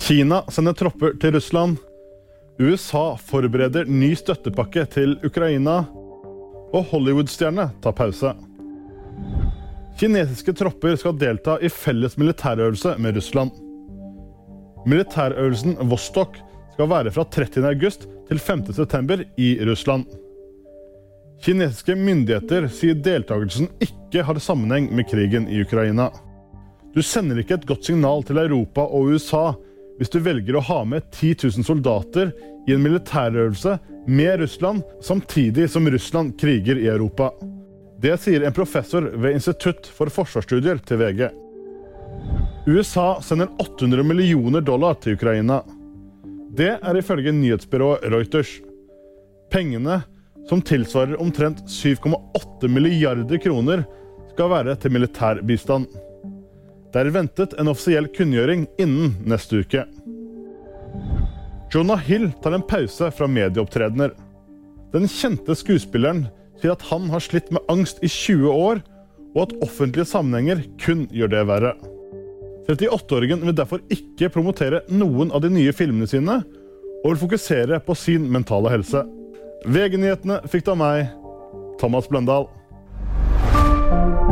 Kina sender tropper til Russland. USA forbereder ny støttepakke til Ukraina. Og Hollywood-stjerne tar pause. Kinesiske tropper skal delta i felles militærøvelse med Russland. Militærøvelsen Vostok skal være fra 30. august til 5. september i Russland. Kinesiske myndigheter sier deltakelsen ikke har sammenheng med krigen i Ukraina. Du sender ikke et godt signal til Europa og USA hvis du velger å ha med 10 000 soldater i en militærøvelse med Russland samtidig som Russland kriger i Europa. Det sier en professor ved Institutt for Forsvarsstudier til VG. USA sender $800 millioner til Ukraina. Det ifølge nyhetsbyrået Reuters. Pengene, som tilsvarer omtrent 7,8 milliarder kroner, skal være til militærbistand. Det ventet en offisiell kunngjøring innen neste uke. Jonah Hill tar en pause fra medieopptredener. Den kjente skuespilleren sier at han har slitt med angst i 20 år, og at offentlige sammenhenger kun gjør det verre. 38-åringen vil derfor ikke promotere noen av de nye filmene sine, og vil fokusere på sin mentale helse. VG-nyhetene fikk det av meg, Thomas Bløndal.